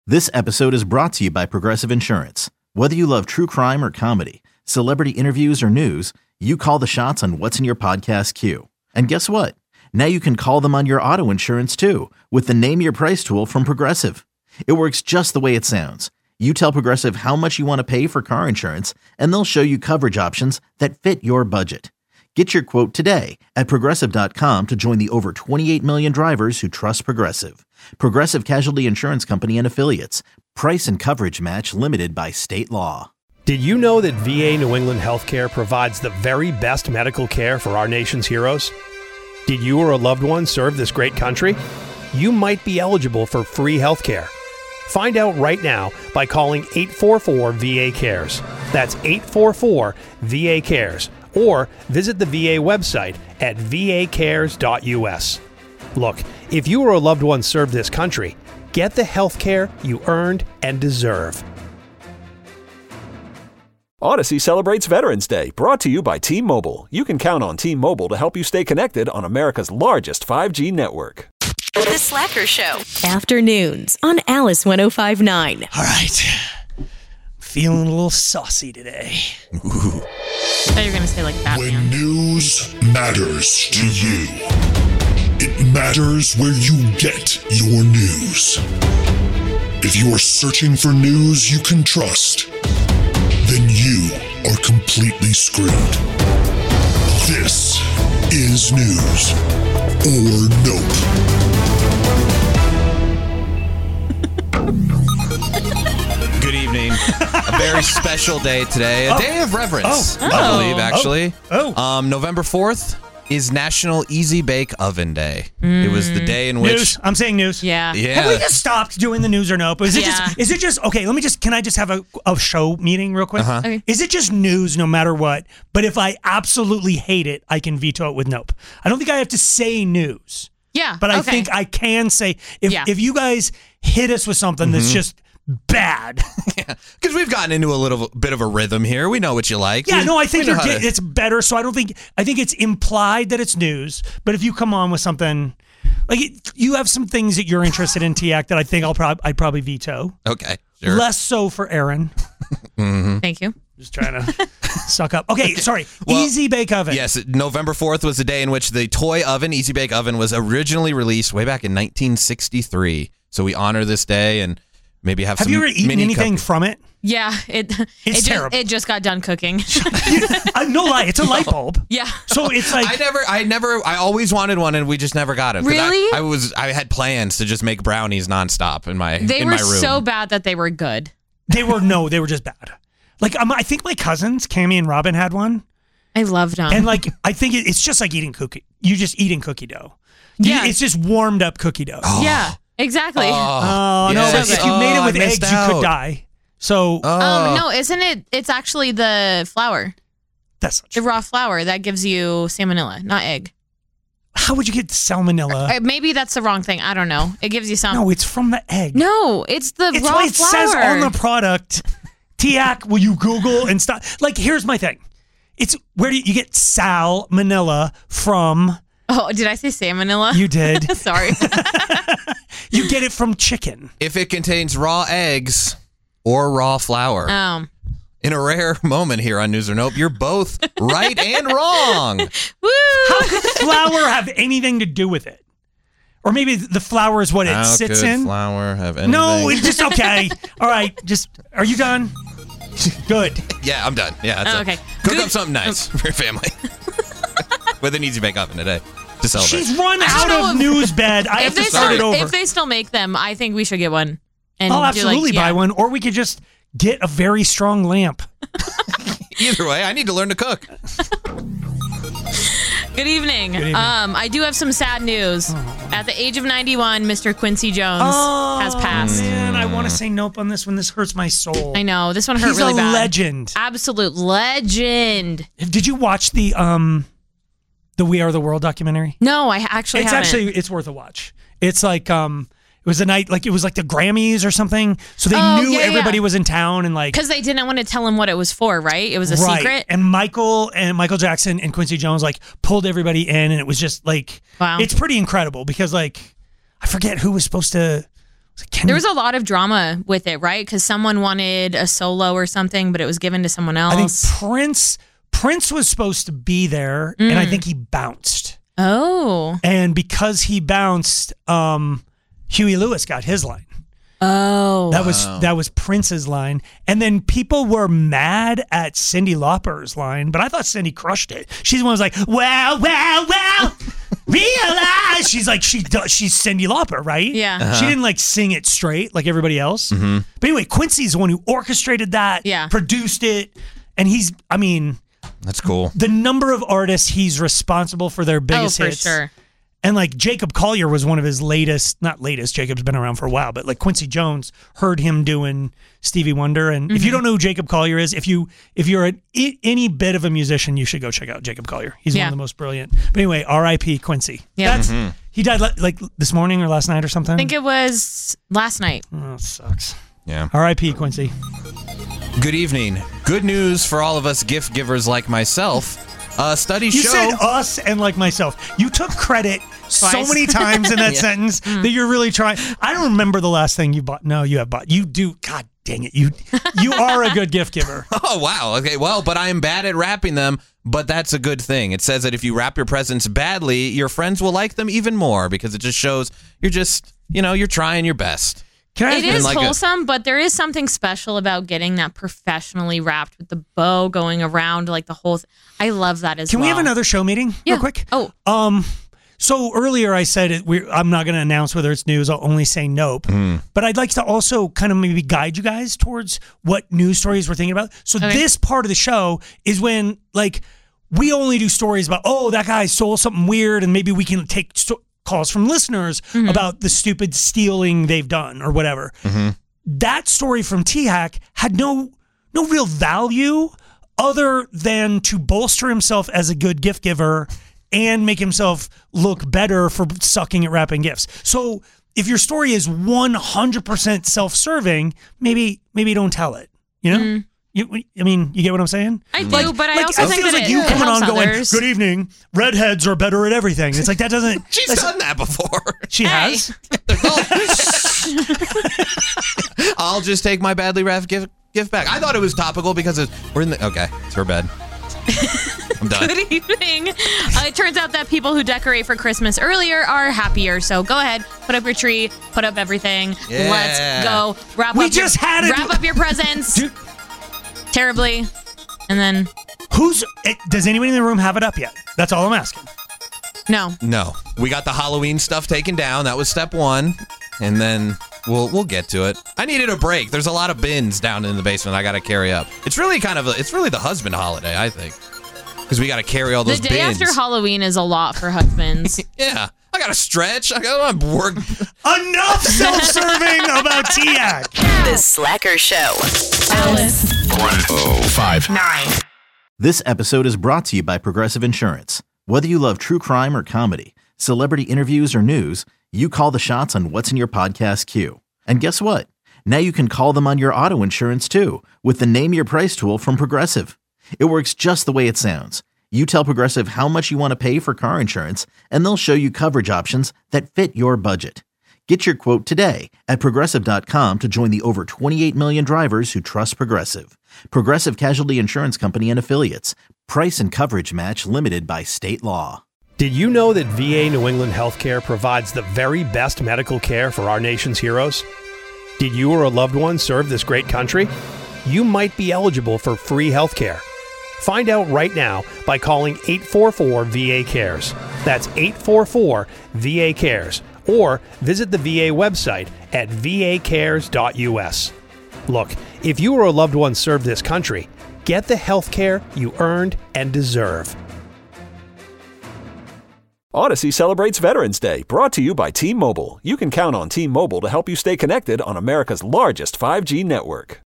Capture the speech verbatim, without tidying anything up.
This episode is brought to you by Progressive Insurance. Whether you love true crime or comedy, celebrity interviews or news, you call the shots on what's in your podcast queue. And guess what? Now you can call them on your auto insurance too with the Name Your Price tool from Progressive. It works just the way it sounds. You tell Progressive how much you want to pay for car insurance, and they'll show you coverage options that fit your budget. Get your quote today at Progressive dot com to join the over twenty-eight million drivers who trust Progressive. Progressive Casualty Insurance Company and Affiliates. Price and coverage match limited by state law. Did you know that V A New England Healthcare provides the very best medical care for our nation's heroes? Did you or a loved one serve this great country? You might be eligible for free healthcare. Find out right now by calling eight four four V A cares. That's eight four four V A cares. Or visit the V A website at v a cares dot u s. Look, if you or a loved one served this country, get the health care you earned and deserve. Odyssey celebrates Veterans Day, brought to you by T-Mobile. You can count on T-Mobile to help you stay connected on America's largest five G network. The Slacker Show. Afternoons on Alice one oh five point nine. All right. Feeling a little saucy today. Ooh. I thought you were going to say like that. When news matters to you, it matters where you get your news. If you are searching for news you can trust, then you are completely screwed. This is News or Nope. Good evening. A very special day today. A oh. day of reverence, oh. I believe, actually. Oh. oh. Um, November fourth is National Easy Bake Oven Day. Mm. It was the day in which... News. I'm saying news. Yeah. Yeah. Have we just stopped doing the news or nope? Is it yeah. just, is it just, okay, let me just, can I just have a, a show meeting real quick? Uh-huh. Okay. Is it just news no matter what? But if I absolutely hate it, I can veto it with nope. I don't think I have to say news. Yeah. But I okay. think I can say, if yeah. if you guys hit us with something mm-hmm. that's just bad. Yeah, because we've gotten into a little bit of a rhythm here. We know what you like. Yeah, we, no, I think you're to... get, it's better. So I don't think I think it's implied that it's news. But if you come on with something like it, you have some things that you're interested in, T A C, that I think I'll probably I'd probably veto. Okay, sure. Less so for Aaron. mm-hmm. Thank you. Just trying to suck up. Okay, sorry. Well, Easy Bake Oven. Yes, November fourth was the day in which the toy oven, Easy Bake Oven, was originally released way back in nineteen sixty-three. So we honor this day and maybe have, have some you ever eaten mini anything cup- from it? Yeah, it it's it just, terrible. It just got done cooking. uh, no lie, it's a light bulb. Yeah. So it's like I never, I never, I always wanted one, and we just never got it. Really? I, I was, I had plans to just make brownies nonstop in my, they in were my room. so bad that they were good. They were no, they were just bad. Like um, I think my cousins, Cammie and Robin, had one. I loved them. And like I think it, it's just like eating cookie. You just eating cookie dough. You, Yeah. It's just warmed up cookie dough. Oh. Yeah, exactly. Oh, Oh, no, yes. but if you made it Oh, with I eggs, missed you out. could die. So Oh. Um, no, isn't it? It's actually the flour, that's not the true. raw flour that gives you salmonella, not egg. How would you get salmonella? Uh, maybe that's the wrong thing. I don't know. It gives you some. No, it's from the egg. No, it's the It's raw what it flour. says on the product. T A C, will you Google and stop? Like, here's my thing. It's where do you, you get salmonella from? Oh, did I say salmonella? You did. Sorry. You get it from chicken. If it contains raw eggs or raw flour. Um. In a rare moment here on News or Nope, you're both right and wrong. Woo! How could flour have anything to do with it? Or maybe the flour is what it How sits could in. flour have anything? No, it's just okay. All right, just are you done? Good. Yeah, I'm done. Yeah, that's Oh, it. okay. Cook Good. up something nice for your family with an Easy Bake Oven today to celebrate. She's run I out don't know of if- news bed. I have If to they start it still, over. if they still make them, I think we should get one. And I'll do absolutely like, yeah. buy one, or we could just get a very strong lamp. Either way, I need to learn to cook. Good evening. Good evening. Um, I do have some sad news. Oh. At the age of ninety-one, Mister Quincy Jones Oh, has passed. Man, I want to say nope on this one. This hurts my soul. I know this one hurt He's really a bad. legend. Absolute legend. Did you watch the um, the We Are the World documentary? No, I actually It's haven't. actually it's worth a watch. It's like um, it was a night like it was like the Grammys or something. So they Oh, knew yeah, everybody yeah. was in town and like Because they didn't want to tell him what it was for, right? It was a right. secret. And Michael and Michael Jackson and Quincy Jones like pulled everybody in, and it was just like Wow. it's pretty incredible because like I forget who was supposed to. Can There you- was a lot of drama with it, right? Because someone wanted a solo or something, but it was given to someone else. I think Prince Prince was supposed to be there, and I think he bounced. Oh. And because he bounced, um, Huey Lewis got his line. Oh. That was that was Prince's line. And then people were mad at Cyndi Lauper's line, but I thought Cyndi crushed it. She's the one who was like, wow, wow, wow, realize. She's like, she does, she's Cyndi Lauper, right? Yeah. Uh-huh. She didn't like sing it straight like everybody else. Mm-hmm. But anyway, Quincy's the one who orchestrated that, Yeah. produced it. And he's, I mean, That's cool. the number of artists he's responsible for their biggest oh, for hits. sure. And like Jacob Collier was one of his latest, not latest, Jacob's been around for a while, but like Quincy Jones heard him doing Stevie Wonder. And if you don't know who Jacob Collier is, if you if you're an, I, any bit of a musician, you should go check out Jacob Collier. He's Yeah. one of the most brilliant. But anyway, R I P Quincy. Yeah. That's Mm-hmm. he died li- like this morning or last night or something. I think it was last night. Oh, it sucks. Yeah. R I P Quincy. Good evening. Good news for all of us gift givers like myself. Uh, studies You show. said us and like myself. You took credit so Twice. many times in that Yeah. sentence that you're really trying. I don't remember the last thing you bought. No, you have bought. You do. God dang it. You you are a good gift giver. Oh, wow. Okay, well, but I am bad at wrapping them, but that's a good thing. It says that if you wrap your presents badly, your friends will like them even more because it just shows you're just, you know, you're trying your best. Can I It ask- is like a- wholesome, but there is something special about getting that professionally wrapped with the bow going around like the whole. Th- I love that as Can well. we have another show meeting Yeah. real quick? Oh. Um, so earlier I said it, we I'm not going to announce whether it's news. I'll only say nope. But I'd like to also kind of maybe guide you guys towards what news stories we're thinking about. So Okay. this part of the show is when like we only do stories about, oh, that guy stole something weird, and maybe we can take sto- calls from listeners about the stupid stealing they've done or whatever. That story from T-Hack had no no real value other than to bolster himself as a good gift giver and make himself look better for sucking at wrapping gifts. So if your story is one hundred percent self-serving, maybe maybe don't tell it. You know? You, I mean, you get what I'm saying? I do, but I also it think feels that like it you coming helps on going, others. good evening, redheads are better at everything. It's like, that doesn't... She's that's- done that before. She Hey. has? I'll just take my badly wrapped gift gift back. I thought it was topical because it's, we're in the. Okay, it's her bed. I'm done. Good evening. Uh, it turns out that people who decorate for Christmas earlier are happier. So go ahead, put up your tree, put up everything. Yeah. Let's go. Wrap We up just your, had it. wrap up your presents Dude, terribly, and then who's... eh, Does anyone in the room have it up yet? That's all I'm asking. no. No, we got the Halloween stuff taken down. That was step one, and then we'll we'll get to it. I needed a break. There's a lot of bins down in the basement I got to carry up. It's really kind of a, it's really the husband holiday, I think, because we got to carry all The those day bins. after Halloween is a lot for husbands. Yeah, I got to stretch. I got to work. Enough self-serving about T-Hack. The Slacker Show. Alice. This episode is brought to you by Progressive Insurance. Whether you love true crime or comedy, celebrity interviews or news, you call the shots on what's in your podcast queue. And guess what? Now you can call them on your auto insurance too with the Name Your Price tool from Progressive. It works just the way it sounds. You tell Progressive how much you want to pay for car insurance, and they'll show you coverage options that fit your budget. Get your quote today at Progressive dot com to join the over twenty-eight million drivers who trust Progressive. Progressive Casualty Insurance Company and Affiliates. Price and coverage match limited by state law. Did you know that V A New England Healthcare provides the very best medical care for our nation's heroes? Did you or a loved one serve this great country? You might be eligible for free healthcare. Find out right now by calling eight four four V A cares. That's eight four four V A cares. Or visit the V A website at v a cares dot u s. Look, if you or a loved one served this country, get the health care you earned and deserve. Odyssey celebrates Veterans Day, brought to you by T-Mobile. You can count on T-Mobile to help you stay connected on America's largest five G network.